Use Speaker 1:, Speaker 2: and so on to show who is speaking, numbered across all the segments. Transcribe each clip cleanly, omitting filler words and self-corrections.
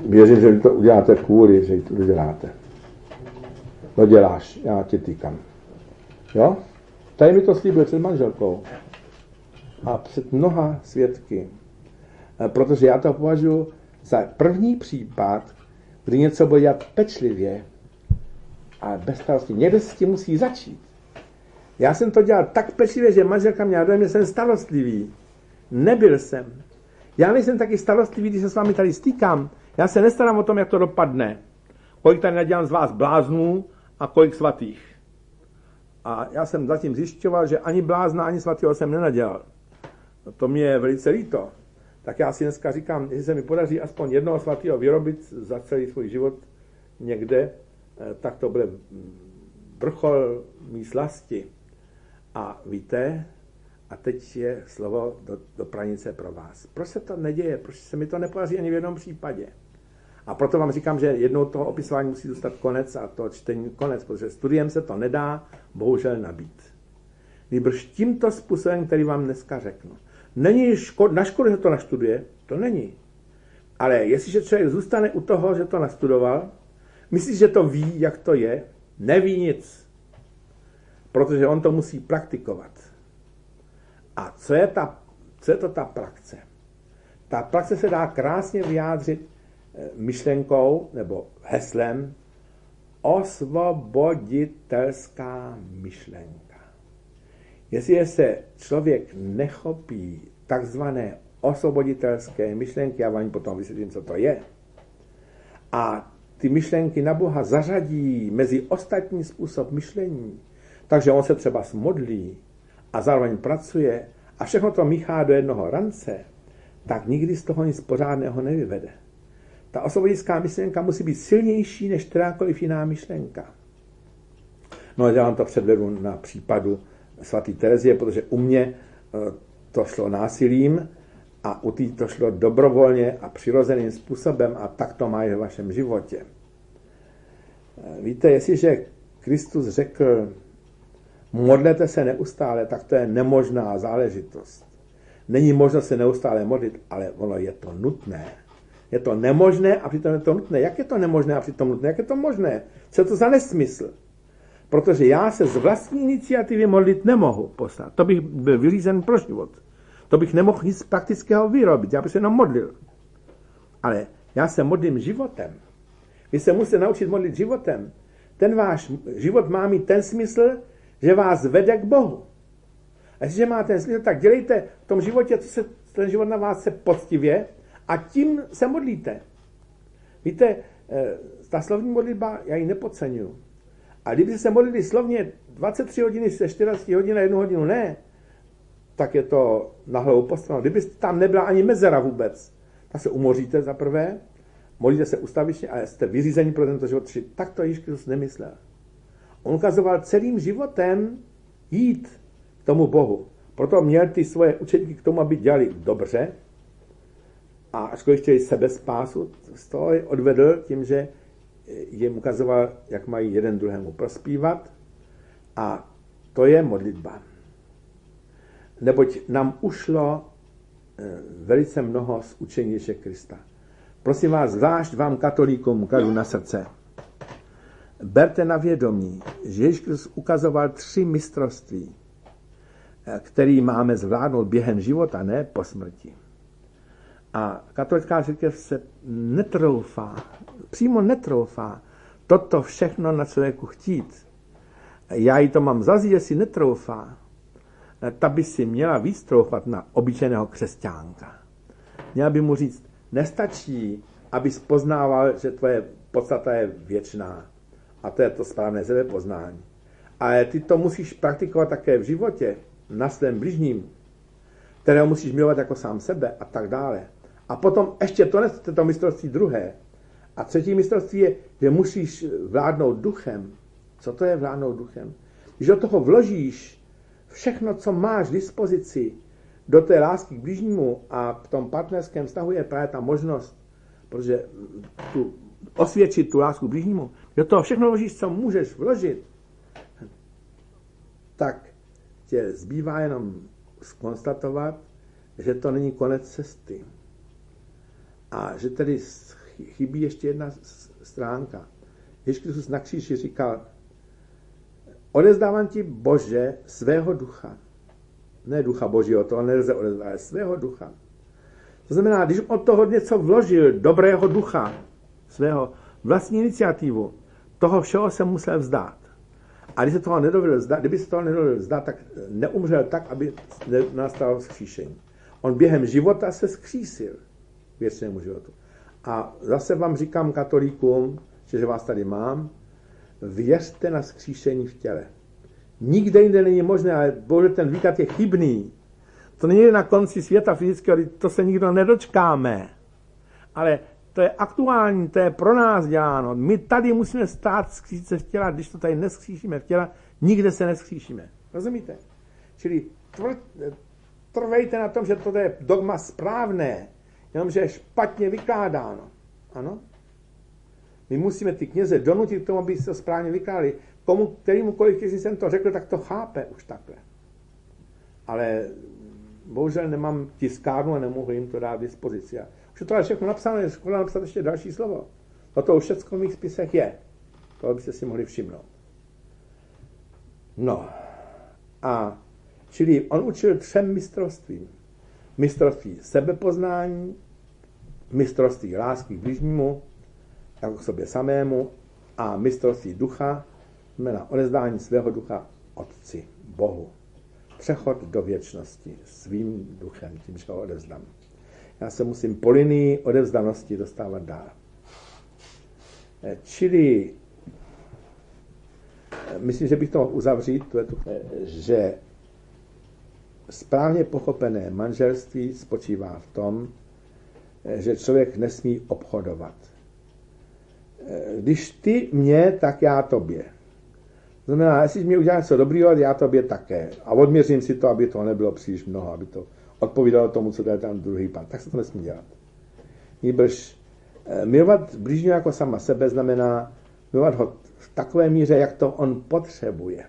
Speaker 1: věřím, že vy to uděláte kvůli, že to děláte. No děláš, já tě týkám. Jo? Tady mi to slíbil před manželkou. A před mnoha svědky. Protože já to považuji za první případ, kdy něco bude dělat pečlivě a bez starosti. Někde s tím musí začít. Já jsem to dělal tak pečlivě, že manželka měla dojem, že jsem starostlivý. Nebyl jsem. Já nejsem taky starostlivý, když se s vámi tady stýkám. Já se nestarám o tom, jak to dopadne. Kolik tady nadělám z vás bláznů a kolik svatých. A já jsem zatím zjišťoval, že ani blázna, ani svatého jsem nenadělal. To mě je velice líto. Tak já si dneska říkám, jestli se mi podaří aspoň jednoho svatého vyrobit za celý svůj život někde, tak to bude vrchol mý slasti. A víte, a teď je slovo do pranice pro vás. Proč se to neděje? Proč se mi to nepodaří ani v jednom případě? A proto vám říkám, že jednou toho opisování musí dostat konec a to čtení konec, protože studiem se to nedá bohužel nabít. Nýbrž tímto způsobem, který vám dneska řeknu. Není na škole, že to naštuduje, to není. Ale jestliže člověk zůstane u toho, že to nastudoval, myslí, že to ví, jak to je, neví nic. Protože on to musí praktikovat. A co je to ta praxe? Ta praxe se dá krásně vyjádřit myšlenkou nebo heslem osvoboditelská myšlenka. Jestliže se člověk nechopí takzvané osvoboditelské myšlenky, já vám potom vysvětlím, co to je, a ty myšlenky na Boha zařadí mezi ostatní způsob myšlení, takže on se třeba smodlí a zároveň pracuje a všechno to míchá do jednoho rance, tak nikdy z toho nic pořádného nevyvede. Ta osvobodická myšlenka musí být silnější než kterákoliv jiná myšlenka. No já vám to předvedu na případu svatý Terezie, protože u mě to šlo násilím a u té to šlo dobrovolně a přirozeným způsobem a tak to má i v vašem životě. Víte, jestliže Kristus řekl, modlete se neustále, tak to je nemožná záležitost. Není možno se neustále modlit, ale ono je to nutné. Je to nemožné a přitom je to nutné. Jak je to nemožné a přitom nutné? Jak je to možné? Co je to za nesmysl? Protože já se z vlastní iniciativy modlit nemohu poslat. To bych byl vyřízen pro život. To bych nemohl nic praktického vyrobit. Já bych se jenom modlil. Ale já se modlím životem. Vy se musíte naučit modlit životem. Ten váš život má mít ten smysl, že vás vede k Bohu. A jestliže má ten smysl, tak dělejte v tom životě, co se ten život na vás se poctivě a tím se modlíte. Víte, ta slovní modlitba, já ji nepodceňuji. A kdyby se modlili slovně 23 hodiny se 14 hodin a 1 hodinu ne, tak je to na hlavu postaveno. Kdyby tam nebyla ani mezera vůbec, tak se umoříte za prvé, modlíte se ustavičně a jste vyřízení pro tento život. Tak to Ježíš Kristus nemyslel. On ukazoval celým životem jít k tomu Bohu. Proto měl ty svoje učedníky k tomu, aby dělali dobře a ačkoliv chtěli sebespásu, z toho odvedl tím, že jim ukazoval, jak mají jeden druhému prospívat a to je modlitba. Neboť nám ušlo velice mnoho z učení Ježíše Krista. Prosím vás, zvlášť vám katolíkům kladu na srdce. Berte na vědomí, že Ježíš Kristus ukazoval 3 mistrovství, který máme zvládnout během života, ne po smrti. A katolická církev se přímo netroufá toto všechno na člověku chtít. Já jí to mám zazít, že si netroufá. Ta by si měla víc troufat na obyčejného křesťánka. Měla by mu říct, nestačí, abys poznával, že tvoje podstata je věčná. A to je to správné sebepoznání. Ale ty to musíš praktikovat také v životě, na svém bližním, kterého musíš milovat jako sám sebe a tak dále. A potom ještě to mistrovství druhé. A 3. mistrovství je, že musíš vládnout duchem. Co to je vládnout duchem? Když do toho vložíš všechno, co máš k dispozici, do té lásky k bližnímu a v tom partnerském vztahu je právě ta možnost, protože osvědčit tu lásku k bližnímu, do toho všechno vložíš, co můžeš vložit, tak tě zbývá jenom zkonstatovat, že to není konec cesty. A že tedy chybí ještě jedna stránka. Ježíš Kristus na kříži říkal, odezdávám ti, Bože, svého ducha. Ne ducha Božího, to nelze odezdat, ale svého ducha. To znamená, když on toho něco vložil, dobrého ducha, svého vlastní iniciativu, toho všeho se musel vzdát. A když se toho nedovedl vzdát, kdyby se toho nedovedl vzdát, tak neumřel tak, aby nastalo vzkříšení. On během života se vzkřísil k věčnému životu. A zase vám říkám katolíkům, že vás tady mám, věřte na vzkříšení v těle. Nikde jinde není možné, ale bože, ten výklad je chybný. To není na konci světa fyzického, to se nikdo nedočkáme. Ale to je aktuální, to je pro nás děláno. My tady musíme stát vzkříšit se v těla, když to tady neskříšíme v těla, nikde se neskříšíme. Rozumíte? Čili trvejte na tom, že to je dogma správné, jenomže je špatně vykládáno. Ano? My musíme ty kněze donutit k tomu, aby se to správně vykládali. Kterýmukoliv, když jsem to řekl, tak to chápe už takhle. Ale bohužel nemám tiskárnu a nemohu jim to dát v dispozici. Už je to ale všechno napsáno, je škoda napsat ještě další slovo. To už všechno v mých spisech je. To byste si mohli všimnout. No. A čili on učil 3 mistrovstvím. Mistrovství sebepoznání, mistrovství lásky k bližnímu, jako k sobě samému, a mistrovství ducha, znamená odezdání svého ducha Otci, Bohu. Přechod do věčnosti svým duchem, tím, že ho odevzdám. Já se musím po linii odevzdanosti dostávat dál. Čili myslím, že bych to mohl uzavřít, že správně pochopené manželství spočívá v tom, že člověk nesmí obchodovat. Když ty mě, tak já tobě. Znamená, jestli mě uděláš něco dobrýho, já tobě také. A odměřím si to, aby to nebylo příliš mnoho, aby to odpovídalo tomu, co je tam druhý pán. Tak se to nesmí dělat. Nýbrž milovat blížního jako sama sebe znamená milovat ho v takové míře, jak to on potřebuje.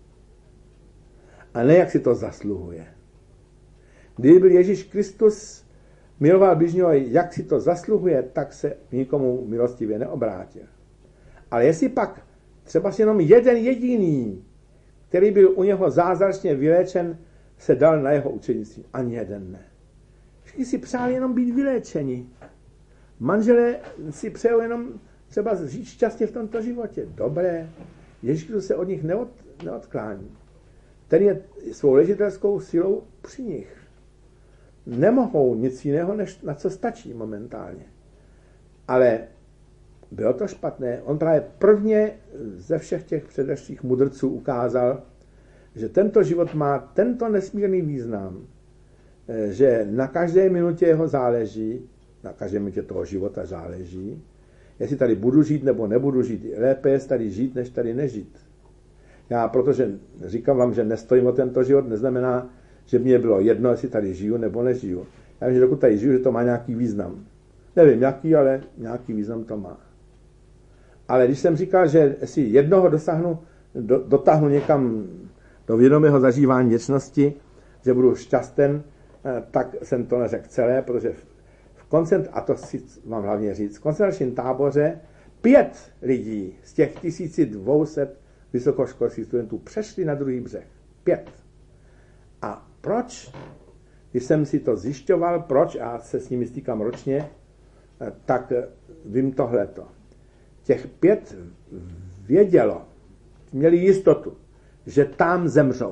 Speaker 1: A ne, jak si to zasluhuje. Kdyby byl Ježíš Kristus miloval bližního, jak si to zasluhuje, tak se nikomu milostivě neobrátil. Ale jestli pak třeba jenom jeden jediný, který byl u něho zázračně vyléčen, se dal na jeho učenictví. Ani jeden ne. Všichni si přáli jenom být vyléčeni. Manželé si přejou jenom třeba žít šťastně v tomto životě. Dobré. Ježíš Kristus se od nich neodklání. Ten je svou léčitelskou silou při nich. Nemohou nic jiného, než na co stačí momentálně. Ale bylo to špatné. On právě prvně ze všech těch předešlých mudrců ukázal, že tento život má tento nesmírný význam, že na každé minutě jeho záleží, na každé minutě toho života záleží, jestli tady budu žít nebo nebudu žít. Lépe je tady žít, než tady nežít. Já, protože říkám vám, že nestojím o tento život, neznamená, že mě bylo jedno, jestli tady žiju nebo nežiju. Já vím, že dokud tady žiju, že to má nějaký význam. Nevím jaký, ale nějaký význam to má. Ale když jsem říkal, že si jednoho dotáhnu někam do vědomého zažívání věčnosti, že budu šťasten, tak jsem to neřekl celé, protože a to si mám hlavně říct, v koncentračním táboře 5 lidí z těch 1200 vysokoškolských studentů přešli na druhý břeh. 5. A proč? Když jsem si to zjišťoval, proč, a se s nimi stýkám ročně, tak vím tohleto. Těch 5 vědělo, měli jistotu, že tam zemřou.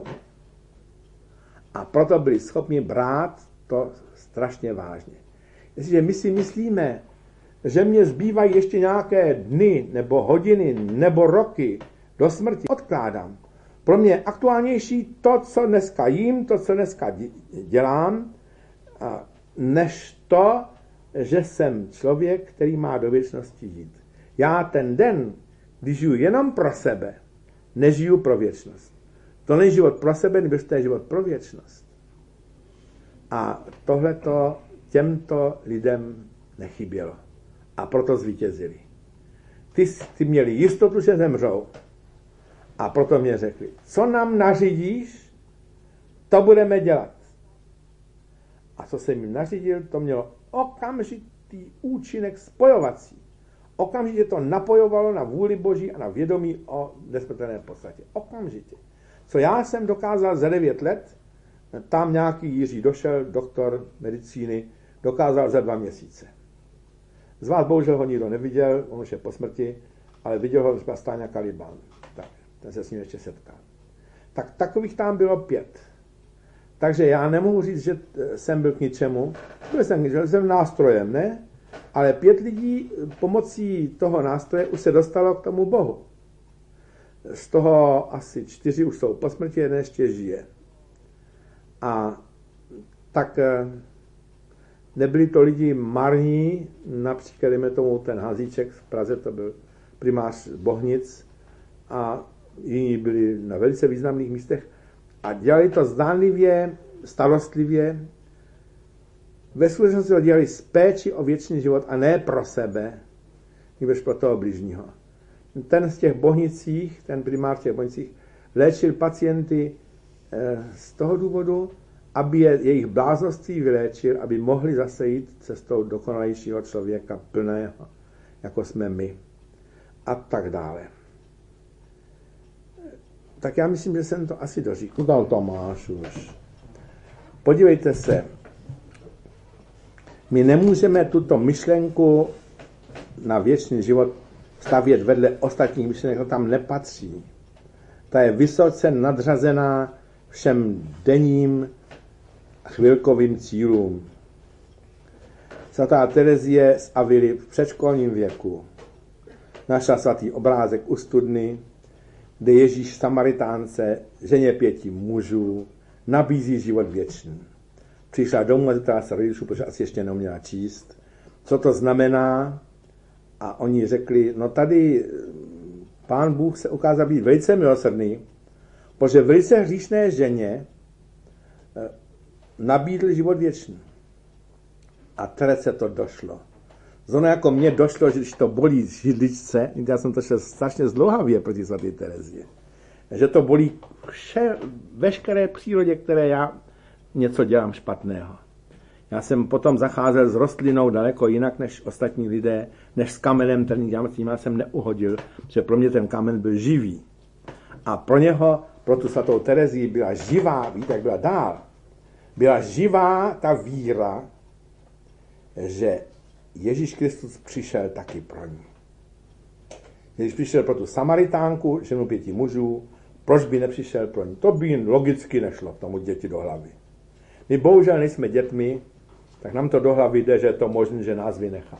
Speaker 1: A proto byli schopni brát to strašně vážně. Jestliže my si myslíme, že mě zbývají ještě nějaké dny, nebo hodiny, nebo roky do smrti, odkládám. Pro mě je aktuálnější to, co dneska jím, to, co dneska dělám, než to, že jsem člověk, který má do věčnosti jít. Já ten den, když žiju jenom pro sebe, nežiju pro věčnost. To není život pro sebe, nebo to je život pro věčnost. A tohleto těmto lidem nechybělo. A proto zvítězili. Ty měli jistotu, že zemřou. A proto mě řekli, co nám nařídíš, to budeme dělat. A co jsem jim nařídil, to mělo určitý účinek spojovací. Okamžitě to napojovalo na vůli Boží a na vědomí o nesmrtelné podstatě. Okamžitě. Co já jsem dokázal za 9 let, tam nějaký Jiří došel, doktor medicíny, dokázal za 2 měsíce. Z vás bohužel ho nikdo neviděl, on už je po smrti, ale viděl ho třeba Stáňa Kaliban. Tak, ten se s ním ještě setkal. Tak takových tam bylo 5. Takže já nemohu říct, že jsem byl k ničemu. Jsem nástrojem, ne? Ale 5 lidí pomocí toho nástroje už se dostalo k tomu Bohu. Z toho asi 4 už jsou po smrti, 1 ještě žije. A tak nebyli to lidi marní, například dejme tomu ten Hanzíček v Praze, to byl primář Bohnic, a jiní byli na velice významných místech a dělali to zdánlivě, starostlivě. Ve skutečnosti to dělali z péči o věčný život a ne pro sebe, nebož pro toho bližního. Ten z těch Bohnicích, ten primář těch Bohnicích, léčil pacienty z toho důvodu, aby jejich bláznoství vyléčil, aby mohli zase jít cestou dokonalejšího člověka, plného, jako jsme my. A tak dále. Tak já myslím, že jsem to asi doříkal, Tomáš už. Podívejte se, my nemůžeme tuto myšlenku na věčný život stavět vedle ostatních myšlenek, to tam nepatří. Ta je vysoce nadřazená všem denním chvilkovým cílům. Svatá Terezie z Avily v předškolním věku našla svatý obrázek u studny, kde Ježíš Samaritánce, ženě 5 mužů, nabízí život věčný. Přišla domů a zeptala se rodičů, protože asi ještě neuměla číst, co to znamená. A oni řekli, no tady Pán Bůh se ukázal být velice milosrdný, protože velice hříšné ženě nabídl život věčný. A Terece to došlo. Zrovna jako mně došlo, že když to bolí z židličce, já jsem to šel strašně zdlouhavě proti svaté Terezie, že to bolí veškeré přírodě, které já něco dělám špatného. Já jsem potom zacházel s rostlinou daleko jinak než ostatní lidé, než s kamenem, ten já jsem neuhodil, že pro mě ten kámen byl živý. A pro něho, pro tu svatou Terezii byla živá, víte, jak byla dál, byla živá ta víra, že Ježíš Kristus přišel taky pro ní. Když přišel pro tu Samaritánku, ženu 5 mužů, proč by nepřišel pro ní? To by jen logicky nešlo tomu děti do hlavy. My bohužel nejsme dětmi, tak nám to do hlavy jde, že je to možné, že nás vynechá.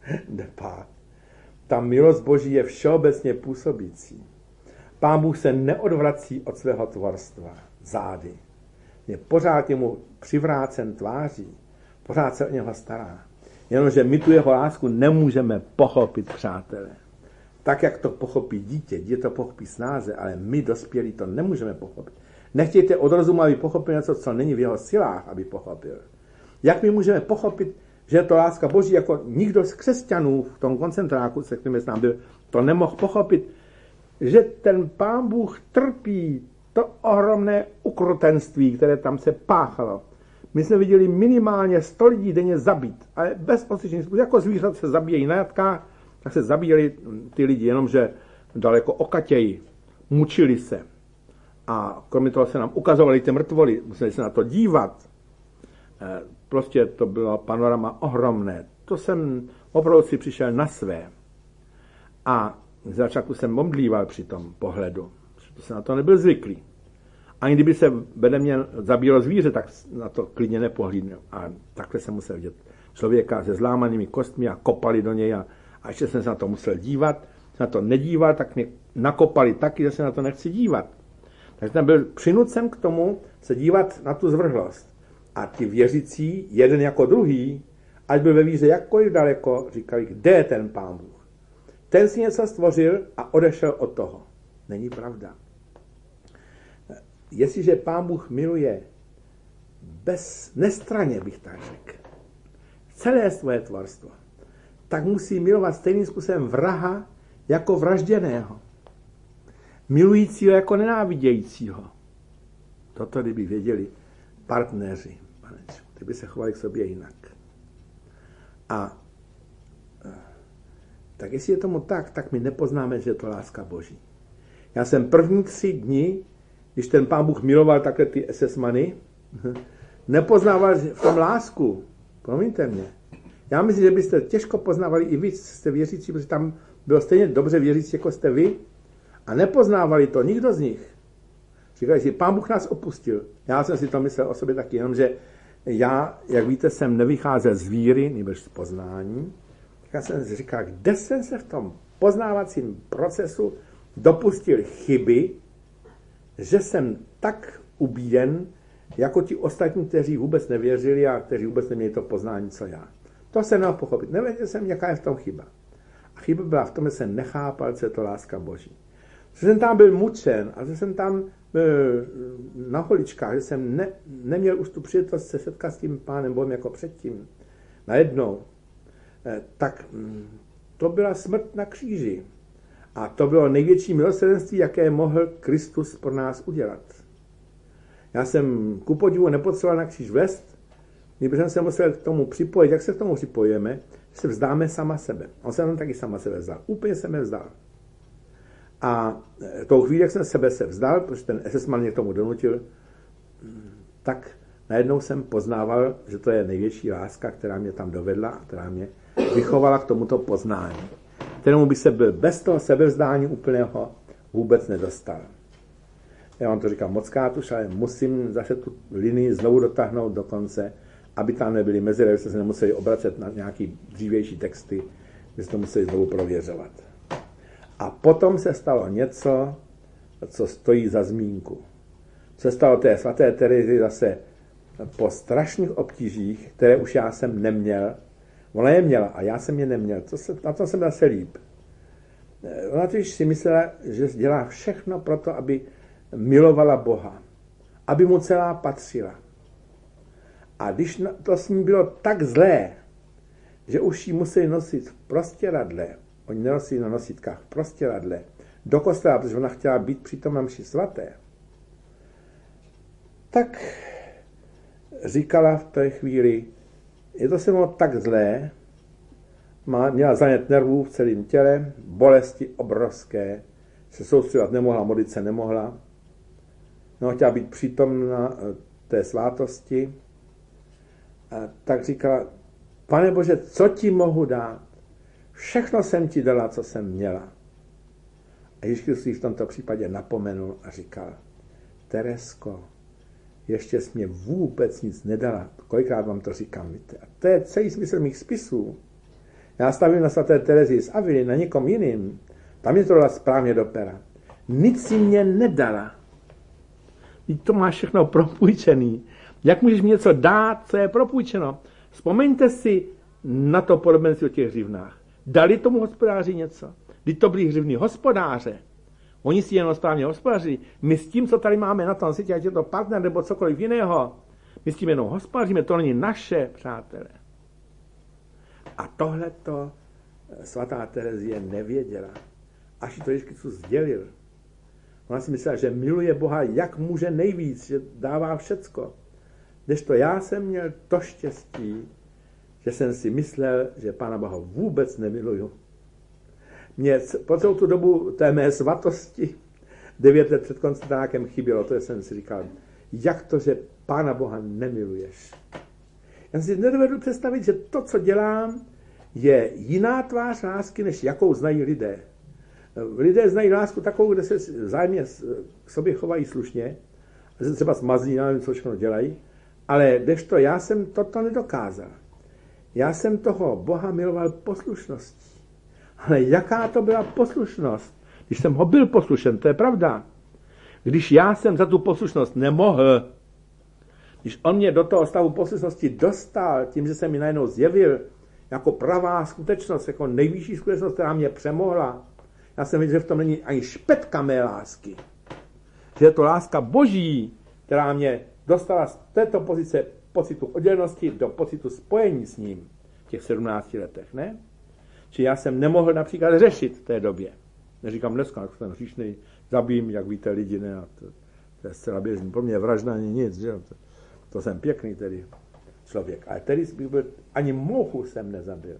Speaker 1: Ta milost Boží je všeobecně působící. Pán Bůh se neodvrací od svého tvorstva zády. Je pořád jemu přivrácen tváří, pořád se o něho stará. Jenomže my tu jeho lásku nemůžeme pochopit, přátelé. Tak, jak to pochopí dítě to pochopí snáze, ale my dospělí to nemůžeme pochopit. Nechtějte od rozumu, aby pochopil něco, co není v jeho silách, aby pochopil. Jak my můžeme pochopit, že je to láska Boží, jako nikdo z křesťanů v tom koncentráku, se kterým jsem byl, to nemohl pochopit, že ten Pán Bůh trpí to ohromné ukrutenství, které tam se páchalo. My jsme viděli minimálně 100 lidí denně zabít, ale bez ostyčných způsobů. Jako zvířat se zabíjejí na jatkách, tak se zabíjeli ty lidi, jenomže daleko okatěji, mučili se. A kromě toho se nám ukazovali ty mrtvoly, museli se na to dívat. Prostě to bylo panorama ohromné. To jsem opravdu si přišel na své. A z začátku jsem omdlíval při tom pohledu. To jsem na to nebyl zvyklý. Ani kdyby se vede mě zabíjelo zvíře, tak na to klidně nepohlídnu. A takhle jsem musel vidět člověka se zlámanými kostmi a kopali do něj. A ještě jsem se na to musel dívat. Na to nedíval, tak mě nakopali taky, že se na to nechci dívat. Takže jsem byl přinucen k tomu se dívat na tu zvrhlost. A ti věřící, jeden jako druhý, ať byl ve víře jakkoliv daleko, říkali, kde je ten Pán Bůh. Ten si něco stvořil a odešel od toho. Není pravda. Jestliže Pán Bůh miluje nestranně, bych tak řekl, celé svoje tvorstvo, tak musí milovat stejným způsobem vraha jako vražděného. Milujícího jako nenávidějícího. Toto, kdyby věděli partneři, panečku, ty by se chovali k sobě jinak. A tak jestli je tomu tak my nepoznáme, že je to láska Boží. Já jsem první 3 dny, když ten Pán Bůh miloval takhle ty SS-many, nepoznával v tom lásku. Promiňte mě. Já myslím, že byste těžko poznávali i vy, jste věřící, protože tam bylo stejně dobře věřící, jako jste vy, a nepoznávali to nikdo z nich. Říkali si, Pán Bůh nás opustil. Já jsem si to myslel o sobě taky, jenomže já, jak víte, jsem nevycházel z víry, nebo z poznání. Já jsem si říkal, kde jsem se v tom poznávacím procesu dopustil chyby, že jsem tak ubíjen, jako ti ostatní, kteří vůbec nevěřili a kteří vůbec neměli to poznání, co já. To se nemohl pochopit. Nevěděl jsem, jaká je v tom chyba. A chyba byla v tom, že jsem nechápal, co je to láska Boží. Že jsem tam byl mučen a že jsem tam byl na holičkách, že jsem neměl už tu příležitost se setkat s tím Pánem Bohem jako předtím. Najednou. Tak to byla smrt na kříži. A to bylo největší milosrdenství, jaké mohl Kristus pro nás udělat. Já jsem ku podivu nepotřeboval na kříž vést, když jsem se musel k tomu připojit. Jak se k tomu připojíme? Se vzdáme sama sebe. On se tam taky sama sebe vzdal. Úplně se mě vzdal. A tou chvíli, jak jsem sebe se vzdal, protože ten SS-man mě k tomu donutil, tak najednou jsem poznával, že to je největší láska, která mě tam dovedla a která mě vychovala k tomuto poznání, kterému by se byl bez toho sebevzdání úplného vůbec nedostal. Já vám to říkám mockrát už, ale musím zase tu linii znovu dotáhnout do konce, aby tam nebyly mezery, aby se nemuseli obracet na nějaký dřívější texty, kde se to museli znovu prověřovat. A potom se stalo něco, co stojí za zmínku. Co se stalo té svaté Terezy zase po strašných obtížích, které už já jsem neměl. Ona je měla a já jsem je neměl. Na tom jsem zase líp. Ona totiž si myslela, že dělá všechno pro to, aby milovala Boha. Aby mu celá patřila. A když to s ní bylo tak zlé, že už ji museli nosit v prostěradle, oni nenosili na nosítkách v prostěradle, do kostela, protože ona chtěla být přitom na mši svaté, tak říkala v té chvíli, je to se mnou tak zlé, měla zanět nervů v celém těle, bolesti obrovské, se soustředovat nemohla, modlit se nemohla, no, chtěla být přítomna té svátosti, a tak říkala, Pane Bože, co ti mohu dát? Všechno jsem ti dala, co jsem měla. A Ježíš Kristus v tomto případě napomenul a říkal, Teresko, ještě jsi mě vůbec nic nedala. Kolikrát vám to říkám, víte? A to je celý smysl mých spisů. Já stavím na svaté Terezii z Avily, na někom jiným. Tam je to dala správně do pera. Nic si mě nedala. Teď to máš všechno propůjčený. Jak můžeš mi něco dát, co je propůjčeno? Vzpomeňte si na to podobenství o těch hřivnách. Dali tomu hospodáři něco? Když to byli hřivní hospodáře, oni si jenom správně hospodaří. My s tím, co tady máme na tom světě, ať je to partner nebo cokoliv jiného, my s tím jenom hospodaříme, to není naše, přátelé. A tohleto svatá Terezie nevěděla. Až ji to Ježíš Kristus sdělil. Ona si myslela, že miluje Boha, jak může nejvíc, že dává všecko. Kdežto já jsem měl to štěstí, že jsem si myslel, že Pána Boha vůbec nemiluju. Mě po celou tu dobu té mé svatosti 9 let před koncentrákem chybělo, to jsem si říkal, jak to, že Pána Boha nemiluješ. Já si nedovedu představit, že to, co dělám, je jiná tvář lásky, než jakou znají lidé. Lidé znají lásku takovou, kde se vzájemně k sobě chovají slušně, a se třeba smazí, nevím, co všechno dělají, ale kdežto já jsem toto nedokázal. Já jsem toho Boha miloval poslušností. Ale jaká to byla poslušnost? Když jsem ho byl poslušen, to je pravda. Když já jsem za tu poslušnost nemohl, když on mě do toho stavu poslušnosti dostal, tím, že se mi najednou zjevil jako pravá skutečnost, jako nejvyšší skutečnost, která mě přemohla, já jsem viděl, že v tom není ani špetka mé lásky. Že je to láska Boží, která mě dostala z této pozice pocitu oddělenosti do pocitu spojení s ním v těch 17 letech, ne? Či já jsem nemohl například řešit v té době. Neříkám dneska, jak jsem hříšnej, zabijím, jak víte, lidi, ne? To je zcela běžný. Pro mě vražda není nic, že? To jsem pěkný tedy. člověk. Ale tedy ani mouchu jsem nezabil.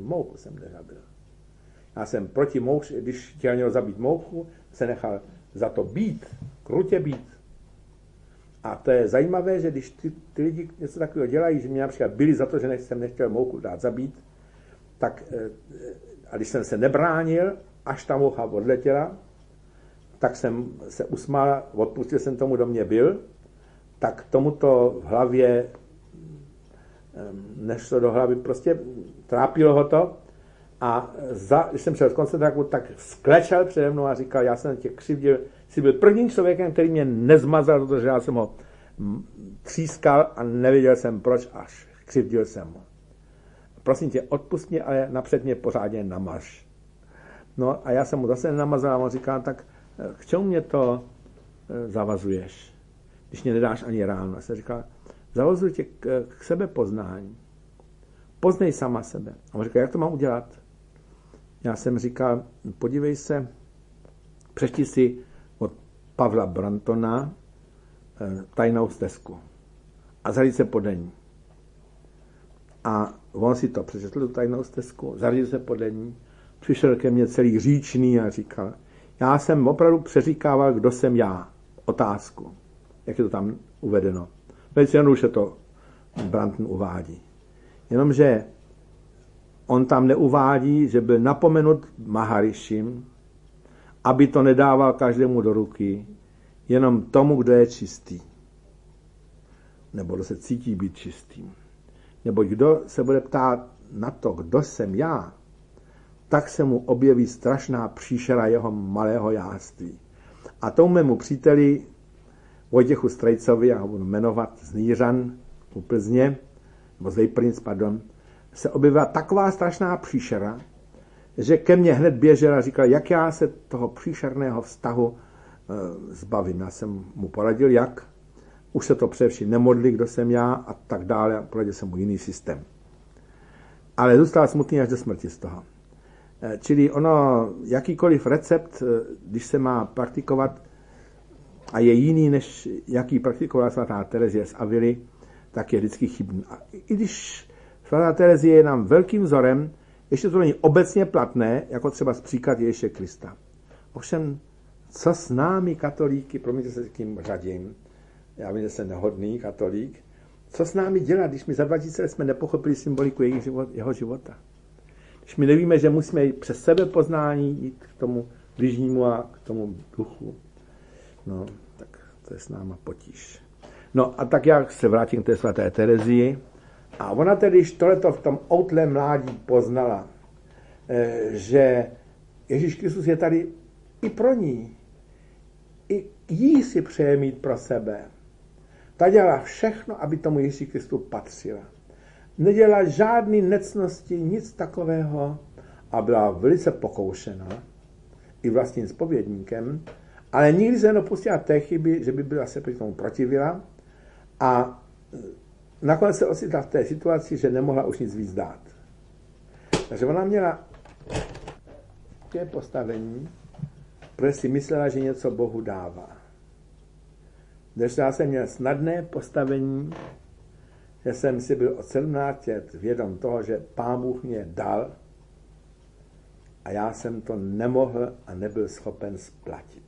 Speaker 1: Já jsem proti mouche, když chtěl někdo zabít mouchu, se nechal za to být, krutě být. A to je zajímavé, že když ty lidi něco takového dělají, že mě například byli za to, že jsem nechtěl mouchu dát zabít, tak a když jsem se nebránil, až ta moucha odletěla, tak jsem se usmál, odpustil jsem tomu, kdo mě byl, tak tomuto v hlavě nešlo do hlavy, prostě trápilo ho to a když jsem šel z koncentráku, tak sklečel přede mnou a říkal, já jsem tě křivdil, jsi byl prvním člověkem, který mě nezmazal, protože já jsem ho třískal a nevěděl jsem proč, až křivdil jsem ho. Prosím tě, odpust mě, ale napřed mě pořádně namaž. No a já jsem mu zase namazal a on říkal, tak k čemu mě to zavazuješ, když mě nedáš ani ráno? A jsem říkal, zavazuji tě k sebepoznání. Poznej sama sebe. A on říkal, jak to mám udělat? Já jsem říkal, podívej se, přečti si od Pavla Brantona Tajnou stezku a zařiď se podle ní. A on si to přečetl, tu Tajnou stezku, zařiď se podle ní, přišel ke mně celý říčný a říkal, já jsem opravdu přeříkával, kdo jsem já. Otázku. Jak je to tam uvedeno. Velice jednoduše to Branton uvádí. Jenomže on tam neuvádí, že byl napomenut Maharishim, aby to nedával každému do ruky, jenom tomu, kdo je čistý. Nebo kdo se cítí být čistým. Nebo kdo se bude ptát na to, kdo jsem já, tak se mu objeví strašná příšera jeho malého jáství. A tomu mému příteli Vojtěchu Strejcovi, já ho budu jmenovat z Nýřan u Plzně, nebo z Vejprnic, pardon, se objevila taková strašná příšera, že ke mně hned běžel a říkal, jak já se toho příšerného vztahu zbavím. Já jsem mu poradil, jak. Už se to především nemodlí, kdo jsem já a tak dále. A poradil jsem mu jiný systém. Ale zůstal smutný až do smrti z toho. Čili ono, jakýkoliv recept, když se má praktikovat a je jiný, než jaký praktikovala svatá Terezie z Avily, tak je vždycky chybný. A i když svatá Terezie je nám velkým vzorem, ještě to není obecně platné, jako třeba příklad Ježíše Krista. Ovšem, co s námi katolíky, promiňte se s tím řadím, já vím, že jsem nehodný katolík, co s námi dělat, když my za 2000 let jsme nepochopili symboliku jeho života. Když my nevíme, že musíme jít přes sebepoznání, jít k tomu bližnímu a k tomu duchu, no, tak to je s náma potíž. No a tak já se vrátím k té svaté Terezii. A ona tedy, když tohleto v tom outlém mládí poznala, že Ježíš Kristus je tady i pro ní, i jí si přeje mít pro sebe. Ta dělala všechno, aby tomu Ježíši Kristu patřila. Nedělala žádný necnosti, nic takového a byla velice pokoušena i vlastním zpovědníkem, ale nikdy se nedopustila té chyby, že by byla se proti tomu protivila a nakonec se ocitla v té situaci, že nemohla už nic víc dát. Takže ona měla také postavení, protože si myslela, že něco Bohu dává. Když já jsem měl snadné postavení, že jsem si byl od 17 let vědom toho, že Pán Bůh mě dal a já jsem to nemohl a nebyl schopen splatit.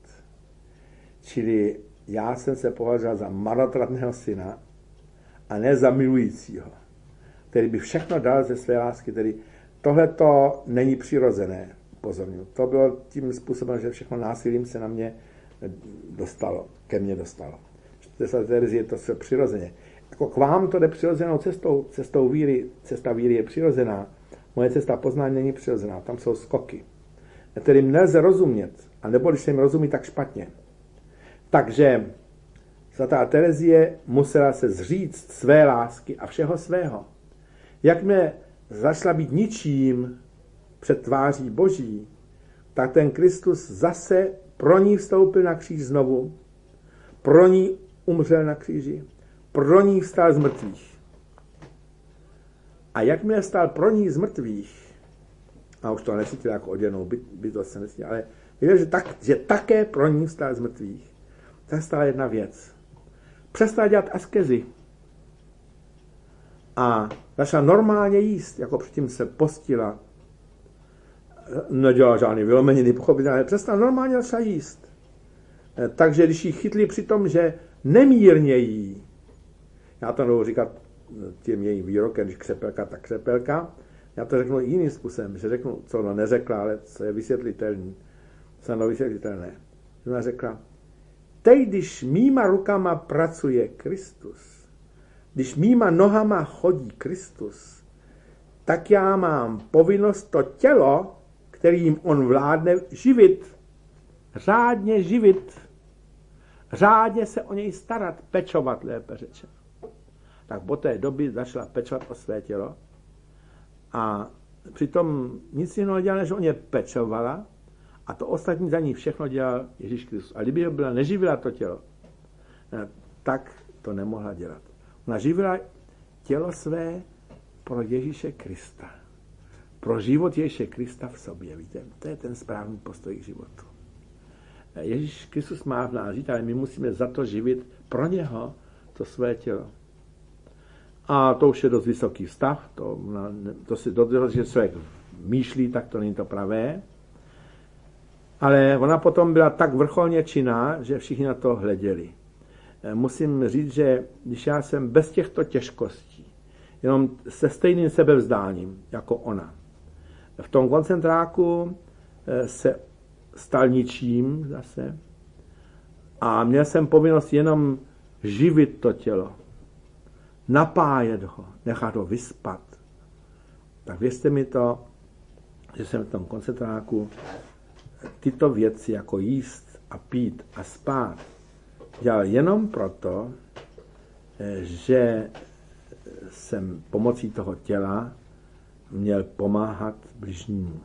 Speaker 1: Čili já jsem se považoval za marnotratného syna a ne za milujícího, který by všechno dal ze své lásky. Tedy tohleto není přirozené, upozorňuji. To bylo tím způsobem, že všechno násilím se na mě dostalo, ke mně dostalo. Cesta Terezie je to vše přirozeně. Jako k vám to jde přirozenou cestou víry, cesta víry je přirozená. Moje cesta poznání není přirozená, tam jsou skoky, kterým nelze rozumět, a nebo když se jim rozumí, tak špatně. Takže svatá Terezie musela se zříct své lásky a všeho svého. Jakmile začala být ničím před tváří Boží, tak ten Kristus zase pro ní vstoupil na kříž znovu, pro ní umřel na kříži, pro ní vstal z mrtvých. A jakmile vstal pro ní z mrtvých, a už to necítil jako oddělenou bytost, se necítil, ale věděl, že také pro ní vstal z mrtvých, tak stala jedna věc. Přestal dělat askezi. A začala normálně jíst, jako předtím se postila, nedělala žádný vylomeniny, pochopitelně, přestala normálně začala jíst. Takže když ji chytli při tom, že nemírně jí, já to nebudu říkat tím jejím výrokem, když křepelka, tak křepelka, já to řeknu jiným způsobem, že řeknu, co ona neřekla, ale co je vysvětlitelné. Co je vysvětlitelné. Ona řekla, teď, když mýma rukama pracuje Kristus, když mýma nohama chodí Kristus, tak já mám povinnost to tělo, kterým on vládne, živit. Řádně živit. Řádně se o něj starat, pečovat, lépe řečeno. Tak po té doby začala pečovat o své tělo a přitom nic jiného dělala, než o ně pečovala a to ostatní za ní všechno dělal Ježíš Kristus. A kdyby byla neživila to tělo, tak to nemohla dělat. Ona živila tělo své pro Ježíše Krista. Pro život Ježíše Krista v sobě. Víte, to je ten správný postoj k životu. Ježíš Kristus má v nás žít, ale my musíme za to živit pro něho to své tělo. A to už je dost vysoký stav, to si dodržel, že člověk myšlí, tak to není to pravé. Ale ona potom byla tak vrcholně činná, že všichni na to hleděli. Musím říct, že když já jsem bez těchto těžkostí, jenom se stejným sebevzdáním jako ona, v tom koncentráku se stal ničím zase a měl jsem povinnost jenom živit to tělo, napájet ho, nechat ho vyspat. Tak věřte mi to, že jsem v tom koncentráku tyto věci jako jíst a pít a spát dělal jenom proto, že jsem pomocí toho těla měl pomáhat bližnímu.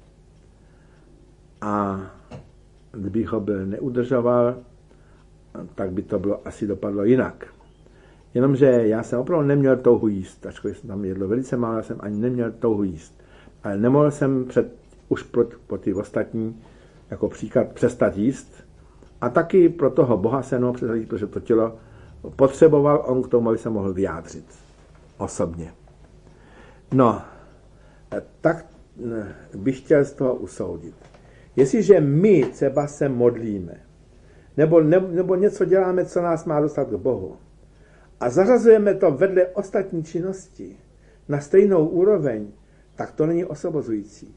Speaker 1: A kdybych ho byl neudržoval, tak by to bylo asi dopadlo jinak. Jenomže já jsem opravdu neměl touhu jíst, ačkoliv jsem tam jedlo velice málo, jsem ani neměl touhu jíst. Ale nemohl jsem už pro ty ostatní jako příklad přestat jíst. A taky pro toho Boha se nemohl přestat jíst, protože to tělo potřeboval on k tomu, aby se mohl vyjádřit osobně. No, tak bych chtěl z toho usoudit. Jestliže my třeba se modlíme, nebo něco děláme, co nás má dostat k Bohu, a zařazujeme to vedle ostatní činnosti na stejnou úroveň, tak to není osobozující.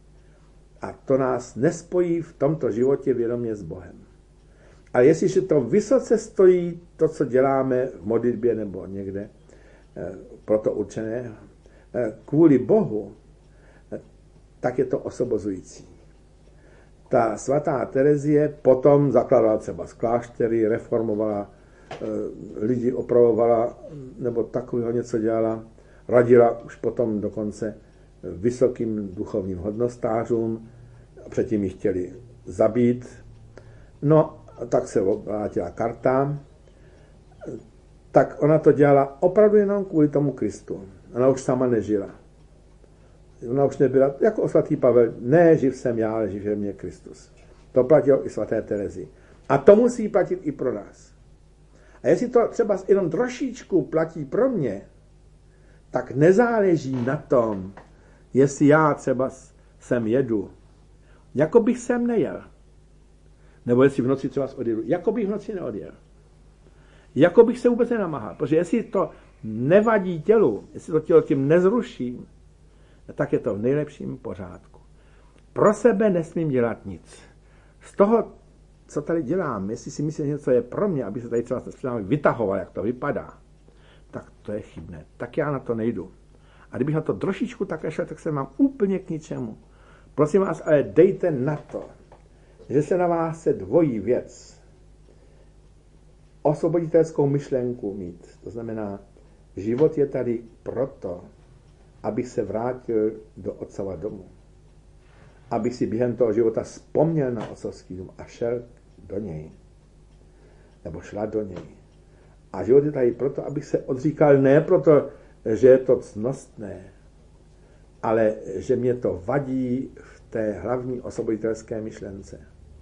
Speaker 1: A to nás nespojí v tomto životě vědomě s Bohem. A jestliže to vysoce stojí, to, co děláme v modlitbě nebo někde, proto určené, kvůli Bohu, tak je to osobozující. Ta svatá Terezie potom zakládala třeba z kláštery, reformovala, lidi opravovala, nebo takového něco dělala, radila už potom dokonce vysokým duchovním hodnostářům, předtím ji chtěli zabít. No, tak se vrátila karta, tak ona to dělala opravdu jenom kvůli tomu Kristu. Ona už sama nežila. Ona už nebyla, jako svatý Pavel, ne živ jsem já, ale živ mě Kristus. To platilo i svaté Terezi. A to musí platit i pro nás. A jestli to třeba jenom trošičku platí pro mě, tak nezáleží na tom, jestli já třeba sem jedu, jako bych sem nejel. Nebo jestli v noci třeba odjedu, jako bych v noci neodjel. Jako bych se vůbec nenamáhal. Protože jestli to nevadí tělu, jestli to tělo tím nezruším, tak je to v nejlepším pořádku. Pro sebe nesmím dělat nic. Z toho, co tady dělám, jestli si myslím, že něco je pro mě, aby se tady třeba vytahoval, jak to vypadá, tak to je chybné. Tak já na to nejdu. A kdybych na to trošičku takhle šel, tak se mám úplně k ničemu. Prosím vás, ale dejte na to, že se na vás se dvojí věc. Osvoboditelskou myšlenku mít. To znamená, život je tady proto, abych se vrátil do otcova domu. Abych si během toho života vzpomněl na otcovský dům a šel do něj. Nebo šla do něj. A život je tady proto, abych se odříkal ne proto, že je to ctnostné, ale že mě to vadí v té hlavní osvoboditelské myšlence.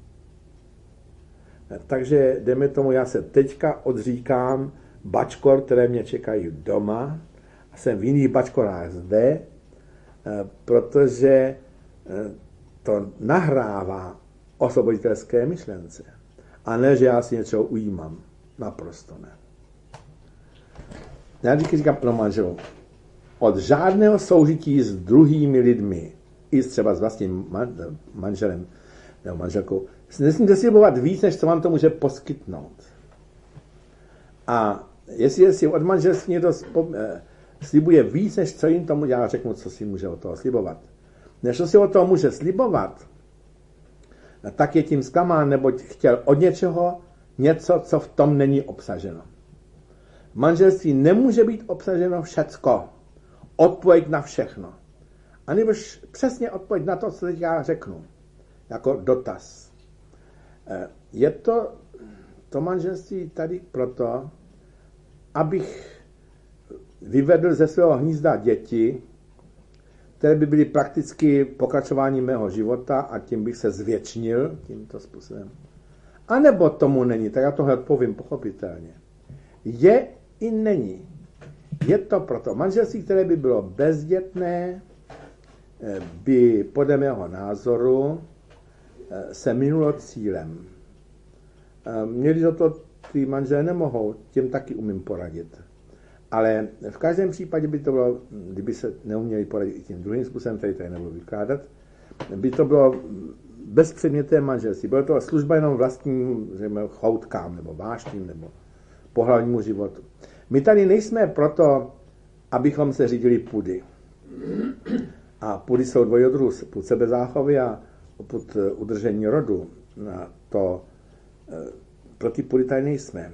Speaker 1: Takže jdeme tomu, já se teďka odříkám bačkor, které mě čekají doma a jsem v jiných bačkorách zde, protože to nahrává osvoboditelské myšlence. A ne, že já si něco ujímám. Naprosto ne. Já vždycky říkám pro manželů, od žádného soužití s druhými lidmi, i třeba s vlastním manželem nebo manželkou, nesmíte slibovat víc, než co vám to může poskytnout. A jestli si od manželství někdo slibuje víc, než co jim tomu, já řeknu, co si může od toho slibovat. Než co si od toho může slibovat, tak je tím zklamán, neboť chtěl od něčeho něco, co v tom není obsaženo. V manželství nemůže být obsaženo všecko. Odpověď na všechno. A nebo přesně odpověď na to, co teď já řeknu. Jako dotaz. Je to manželství tady proto, abych vyvedl ze svého hnízda děti, které by byly prakticky pokračováním mého života a tím bych se zvětšnil tímto způsobem. A nebo tomu není, tak já tohle odpovím pochopitelně. Je i není. Je to proto. Manželství, které by bylo bezdětné, by podle mého názoru se minulo cílem. Měli to ty manželé nemohou, těm taky umím poradit. Ale v každém případě by to bylo, kdyby se neuměli poradit i tím druhým způsobem, který tady nebudu vykládat, by to bylo bezpředmětné manželství. Bylo to služba jenom vlastním choutkám, nebo vášním, nebo pohlavnímu životu. My tady nejsme proto, abychom se řídili pudy. A pudy jsou dvojího druhu, pud sebezáchovy a pud udržení rodu. Pro ty pudy tady nejsme.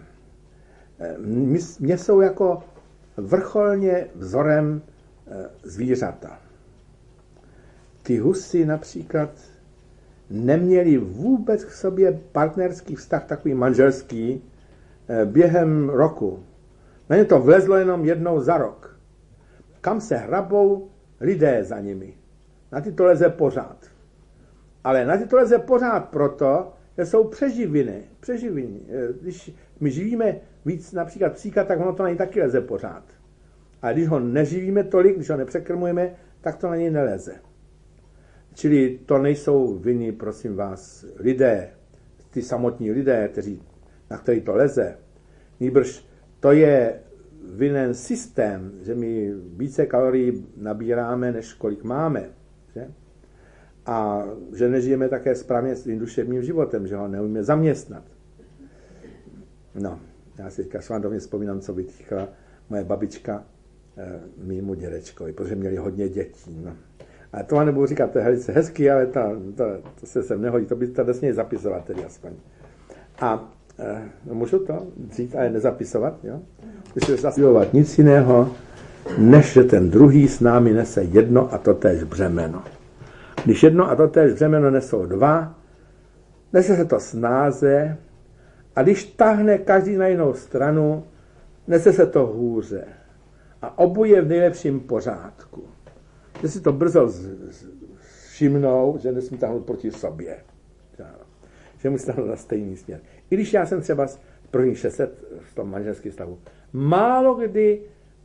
Speaker 1: Mě jsou jako vrcholně vzorem zvířata. Ty husy například neměli vůbec k sobě partnerský vztah, takový manželský, během roku. Na ně to vlezlo jenom jednou za rok. Kam se hrabou, lidé za nimi. Na ty to leze pořád. Ale na ty to leze pořád proto, že jsou přeživiny. Když my živíme víc například psíka, tak ono to na něj taky leze pořád. A když ho neživíme tolik, když ho nepřekrmujeme, tak to na něj neleze. Čili to nejsou viny, prosím vás, lidé, ty samotní lidé, na který to leze. Nýbrž to je vinen systém, že my více kalorií nabíráme, než kolik máme. Že? A že nežijeme také správně svým duševním životem, že ho neumíme zaměstnat. No, já si teďka svandovně vzpomínám, co vytýchla moje babička mému dědečkovi, protože měli hodně dětí. No. Ale to vám nebudu říkat, to je velice hezký, ale to se sem nehodí, to by to nesměli zapisovat tedy aspoň. A můžu to říct, ale nezapisovat, jo? Když se zasilovat nic jiného, než že ten druhý s námi nese jedno a totéž břemeno. Když jedno a totéž břemeno nesou dva, nese se to snáze, a když tahne každý na jinou stranu, nese se to hůře. A oboje v nejlepším pořádku. Že si to brzo všimnou, že nesmí tahnout proti sobě. Že musí tahnout na stejný směr. I když já jsem třeba z prvních 600 v tom manželském stavu málo kdy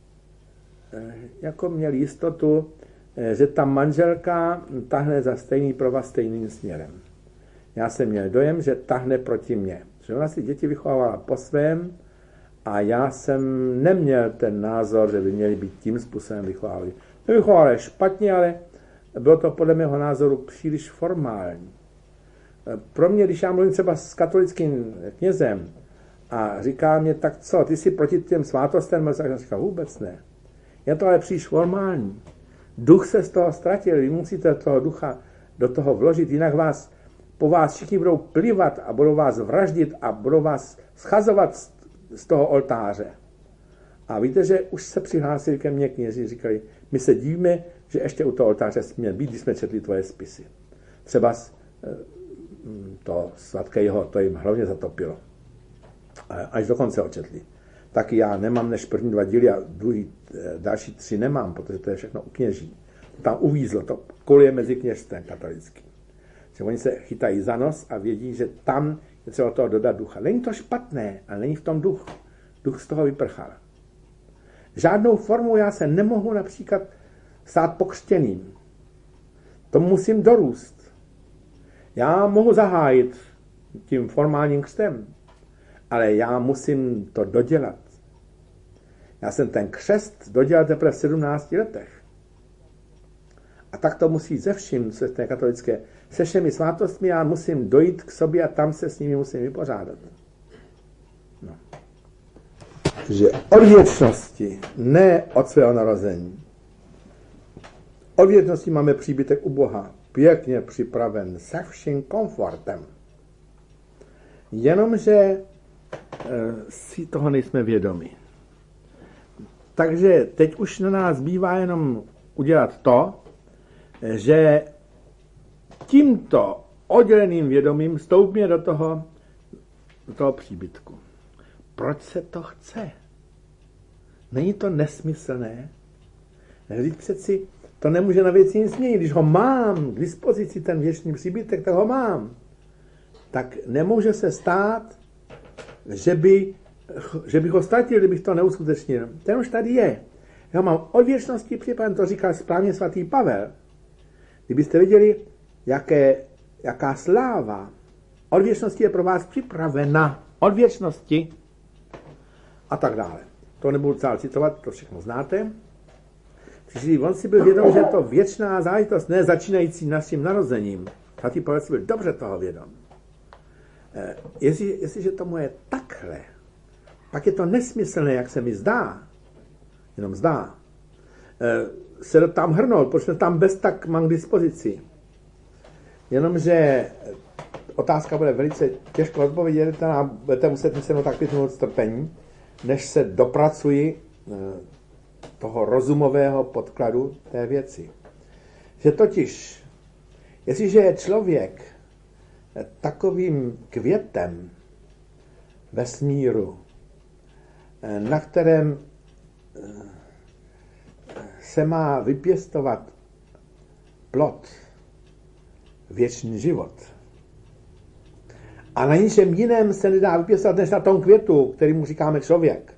Speaker 1: jako měl jistotu, že ta manželka tahne za stejný provaz stejným směrem. Já jsem měl dojem, že tahne proti mně. Že ona si děti vychovávala po svém a já jsem neměl ten názor, že by měli být tím způsobem vychovávali. Nevychovávali špatně, ale bylo to podle mého názoru příliš formální. Pro mě, když já mluvím třeba s katolickým knězem a říká mě, tak co, ty jsi proti těm svátostem? Já říkám, vůbec ne. Je to ale příliš formální. Duch se z toho ztratil, vy musíte toho ducha do toho vložit, jinak po vás všichni budou plivat a budou vás vraždit a budou vás schazovat z toho oltáře. A víte, že už se přihlásili ke mně knězi, říkali, my se dívíme, že ještě u toho oltáře jsme být, když jsme četli tvoje spisy. Třeba to sladkého, to jim hlavně zatopilo. Až dokonce očetli. Taky já nemám než první 2 díly a další 3 nemám, protože to je všechno u kněží. Tam uvízlo, to koluje mezi kněžstvem katolickým. Že oni se chytají za nos a vědí, že tam je třeba toho dodat ducha. Není to špatné, ale není v tom duch. Duch z toho vyprchal. Žádnou formou já se nemohu například stát pokřtěným. To musím dorůst. Já mohu zahájit tím formálním křtem, ale já musím to dodělat. Já jsem ten křest dodělal teprve v 17 letech. A tak to musí ze vším, co je katolické, se všemi svátostmi já musím dojít k sobě a tam se s nimi musím vypořádat. No. Že od věčnosti, ne od svého narození. Od věčnosti máme příbytek u Boha, pěkně připraven, se vším komfortem. Jenomže si toho nejsme vědomi. Takže teď už na nás bývá jenom udělat to, že tímto odděleným vědomím vstoupíme do toho příbytku. Proč se to chce? Není to nesmyslné? Vždyť přeci to nemůže na věci nic změnit. Když ho mám k dispozici, ten věčný příbytek, tak ho mám. Tak nemůže se stát, že bych ho ztratil, kdybych to neuskutečnil. Ten už tady je. Já mám od věčnosti připraven, to říkal správně svatý Pavel. Kdybyste viděli, jaká sláva od věčnosti je pro vás připravena. Od věčnosti. A tak dále. To nebudu celé citovat, to všechno znáte. Takže on si byl vědom, že je to věčná záležitost, ne začínající naším narozením. Svatý Pavel si byl dobře toho vědom. Jestliže tomu je takhle, pak je to nesmyslné, jak se mi zdá, jenom zdá, se tam hrnout, protože tam bez tak mám k dispozici. Jenomže otázka bude velice těžko odpovědět, a budete muset mi se tak 5 minut strpení, než se dopracuji toho rozumového podkladu té věci. Že totiž, jestliže je člověk takovým květem vesmíru, na kterém se má vypěstovat plod, věčný život. A na ničem jiném se nedá vypěstovat než na tom květu, který mu říkáme člověk.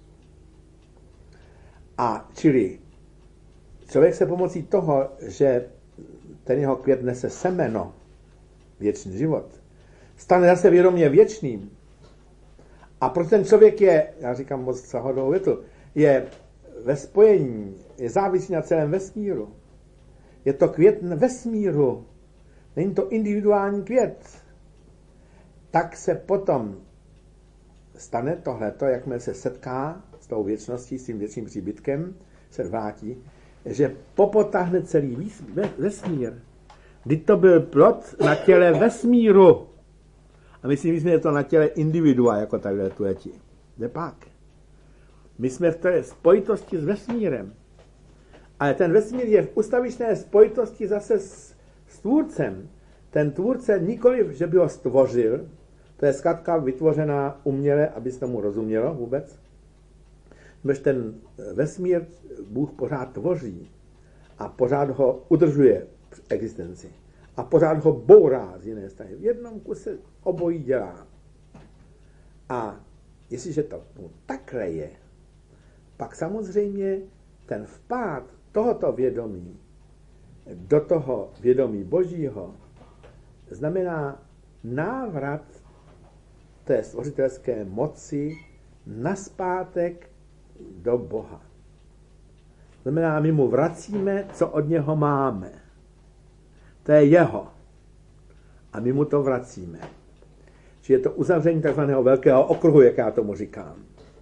Speaker 1: A čili člověk se pomocí toho, že ten jeho květ nese semeno, věčný život, stane zase vědomě věčným. A proto ten člověk je, já říkám moc sahodou větu, je ve spojení, je závislý na celém vesmíru. Je to květ vesmíru, není to individuální květ. Tak se potom stane tohleto, jakmile se setká s tou věčností, s tím věčným příbytkem, se vrátí, že popotáhne celý vesmír. Vždyť to byl plod na těle vesmíru. A my si myslíme, že to na těle individua, jako takhle tu letí. Kde pak? My jsme v té spojitosti s vesmírem. Ale ten vesmír je v ustavičné spojitosti zase s tvůrcem. Ten tvůrce nikoliv, že by ho stvořil, to je zkrátka vytvořená uměle, aby se tomu rozumělo vůbec. Než ten vesmír Bůh pořád tvoří a pořád ho udržuje v existenci. A pořád ho bourá z jiné strany. V jednom kuse obojí dělá. A jestliže to takhle je, pak samozřejmě ten vpád tohoto vědomí do toho vědomí Božího znamená návrat té stvořitelské moci nazpátek do Boha. Znamená, my mu vracíme, co od něho máme. To je jeho. A my mu to vracíme. Čiže je to uzavření takzvaného velkého okruhu, jak já tomu říkám.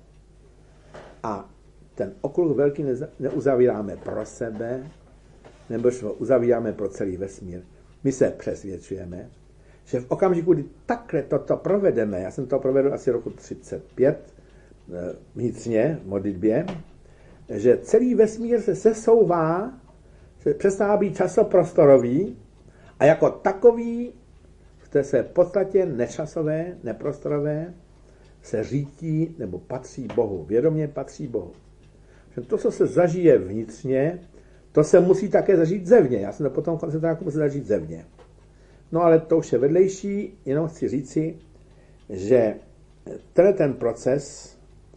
Speaker 1: A ten okruh velký neuzavíráme pro sebe, nebo ho uzavíráme pro celý vesmír. My se přesvědčujeme, že v okamžiku, kdy takhle toto provedeme, já jsem to provedl asi roku 35 vnitřně v modlitbě, že celý vesmír se sesouvá, se přestává být časoprostorový a jako takový v té podstatě nečasové, neprostorové se řítí nebo patří Bohu. Vědomě patří Bohu. Že to, co se zažije vnitřně, to se musí také zažít zevně. Já jsem to potom koncentroval, jako musí zažít zevně. No ale to už je vedlejší, jenom chci říci, že ten proces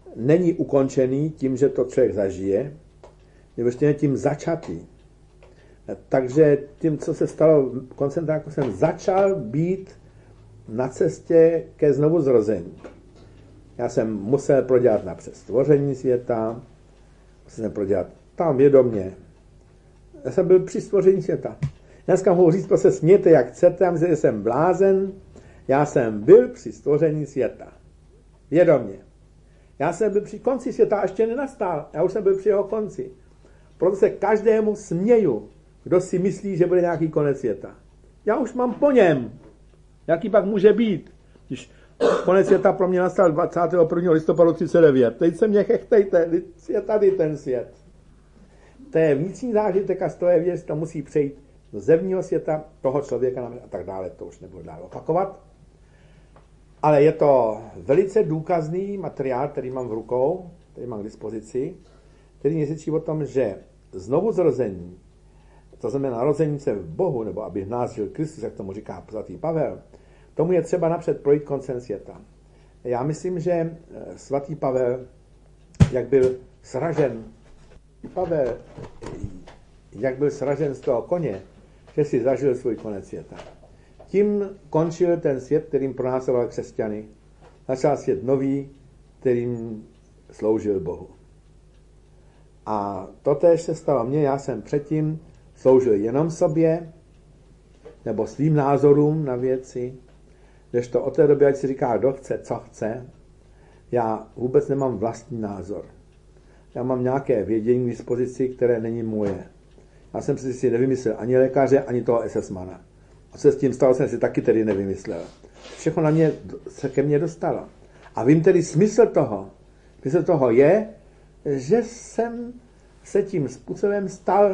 Speaker 1: není ukončený tím, že to člověk zažije, nebo ještě tím začatý. Takže tím, co se stalo koncem roku, jsem začal být na cestě ke znovuzrození. Já jsem musel prodělat napřed stvoření světa, musel jsem prodělat tam vědomě. Já jsem byl při stvoření světa. Dneska mohu říct, se smějte, jak chcete, já myslím, že jsem blázen. Já jsem byl při stvoření světa. Vědomě. Já jsem byl při konci světa a ještě nenastal. Já už jsem byl při jeho konci. Proto se každému směju, kdo si myslí, že bude nějaký konec světa. Já už mám po něm. Jaký pak může být? Když konec světa pro mě nastal 21. listopadu 39. Teď se mě chechtejte, je tady ten svět. To je vnitřní zážitek a z toho je věc, to musí přejít do zevního světa, toho člověka a tak dále, to už nebudu dál opakovat. Ale je to velice důkazný materiál, který mám v rukou, který mám k dispozici, který mě svědčí o tom, že znovuzrození, to znamená narození se v Bohu, nebo aby v nás žil Kristus, jak tomu říká svatý Pavel, tomu je třeba napřed projít koncem světa. Já myslím, že svatý Pavel, jak byl sražen z toho koně, že si zažil svůj konec světa. Tím končil ten svět, kterým pronásledoval křesťany. Začal svět nový, kterým sloužil Bohu. A totéž se stalo mně, já jsem předtím sloužil jenom sobě, nebo svým názorům na věci, kdežto od té doby, ať si říká, kdo chce, co chce, já vůbec nemám vlastní názor. Já mám nějaké vědění k dispozici, které není moje. Já jsem si nevymyslel ani lékaře, ani toho SS-mana. A co se s tím stalo, jsem si taky tedy nevymyslel. Všechno na mě se ke mně dostalo. A vím tedy smysl toho. Smysl toho je, že jsem se tím způsobem stal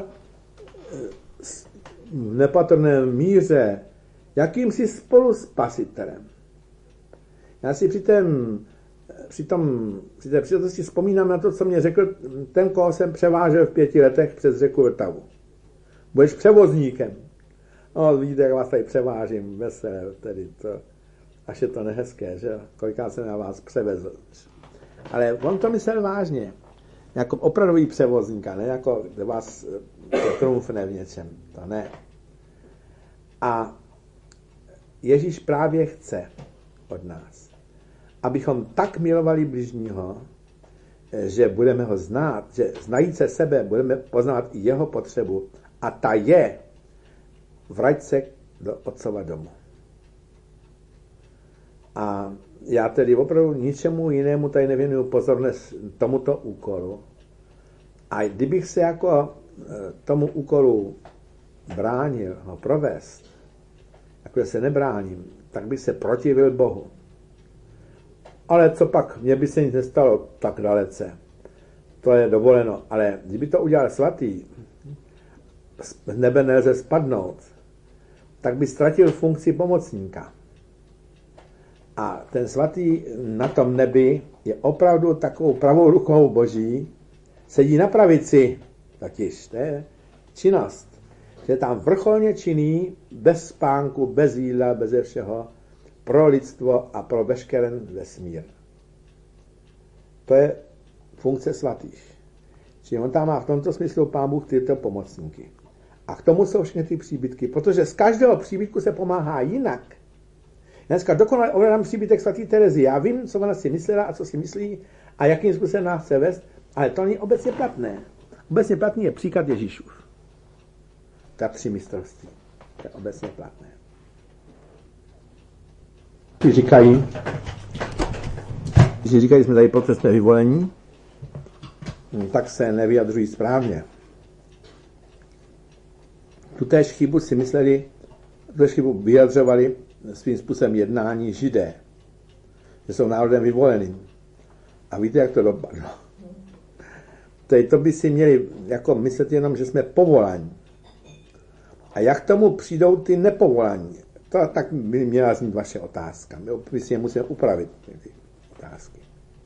Speaker 1: v nepatrné míře jakýmsi spoluspasitelem. Já si při té příležitosti vzpomínám na to, co mě řekl ten, koho jsem převážel v 5 letech přes řeku Vltavu. Budeš převozníkem. No, vidíte, jak vás tady převážím, veselé, tedy to, až je to nehezké, že kolikrát jsem na vás převezl. Ale on to myslel vážně, jako opravdový převozník, ne jako vás trumfne v něčem, to ne. A Ježíš právě chce od nás, abychom tak milovali bližního, že budeme ho znát, že znajíce sebe budeme poznávat i jeho potřebu a ta je vrať se do Otcova domu. A já tedy opravdu ničemu jinému tady nevěnuju pozornost tomuto úkolu. A kdybych se jako tomu úkolu bránil ho provést, jako se nebráním, tak bych se protivil Bohu. Ale co pak, mně by se nic nestalo tak dalece. To je dovoleno. Ale kdyby to udělal svatý, z nebe nelze spadnout, tak by ztratil funkci pomocníka. A ten svatý na tom nebi je opravdu takovou pravou rukou Boží, sedí na pravici, totiž, to je činnost. Že je tam vrcholně činný, bez spánku, bez jídla, bez všeho, pro lidstvo a pro veškerý vesmír. To je funkce svatých. Čili on tam má v tomto smyslu Pán Bůh tyto pomocníky. A k tomu jsou všechny ty příbytky, protože z každého příbytku se pomáhá jinak. Dneska dokonale ovládám příbytek svatý Terezy. Já vím, co ona si myslela a co si myslí a jakým způsobem nás chce vést, ale to není obecně platné. Obecně platný je příklad Ježíšův. Ta 3 mistrovství. To je obecně platné. Když říkají, že jsme tady procesné vyvolení, tak se nevyjadřují správně. Tutéž chybu si mysleli, tutéž chybu vyjadřovali svým způsobem jednání Židé, že jsou národem vyvoleným. A víte, jak to dopadlo? To by si měli jako myslet jenom, že jsme povolaní. A jak k tomu přijdou ty nepovolaní? To tak by měla znít vaše otázka. My si je musíme upravit, ty otázky.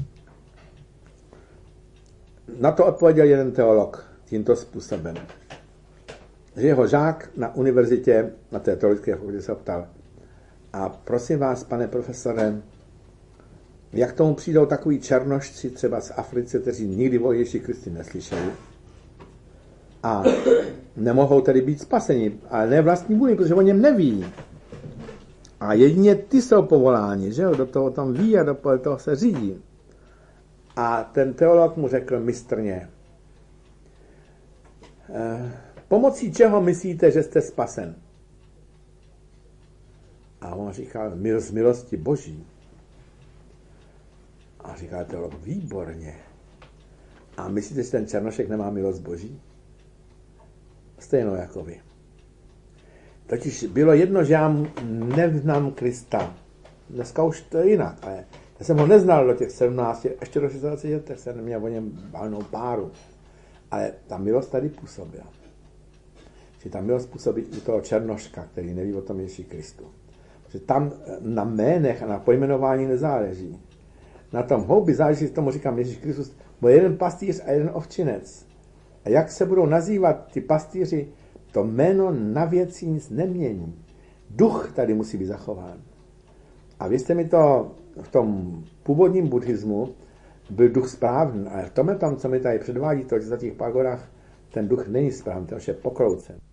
Speaker 1: Na to odpověděl jeden teolog tímto způsobem. Že jeho žák na univerzitě, na té teologické fakultě se ptal: a prosím vás, pane profesore, jak tomu přijdou takový černošci třeba z Africe, kteří nikdy o Ježíši Kristu neslyšeli a nemohou tedy být spaseni, ale ne vlastní vůli, protože o něm neví. A jedině ty jsou povoláni, že jo, do toho tam ví a do toho se řídí. A ten teolog mu řekl mistrně, pomocí čeho myslíte, že jste spasen? A on říkal, z milosti Boží. A říkal teolog, výborně. A myslíte, že ten černošek nemá milost Boží? Stejnou jako vy. Totiž bylo jedno, že já neznám Krista. Dneska už to je jinak, ale já jsem ho neznal do těch 17, ještě do 26 let, tak jsem neměl o něm bálnou páru. Ale ta milost tady působila. Že ta milost působí u toho černoška, který neví o tom Ježíši Kristu. Protože tam na jménech a na pojmenování nezáleží. Na tom houbi záleží, tomu říkám Ježíš Kristus, byl jeden pastýř a jeden ovčinec. A jak se budou nazývat ty pastýři, to jméno na věci nic nemění. Duch tady musí být zachován. A věřte mi to, v tom původním buddhismu byl duch správný, ale v tomhle tom, co mi tady předvádí, to, že za těch pagodách ten duch není správný, ten je pokroucen.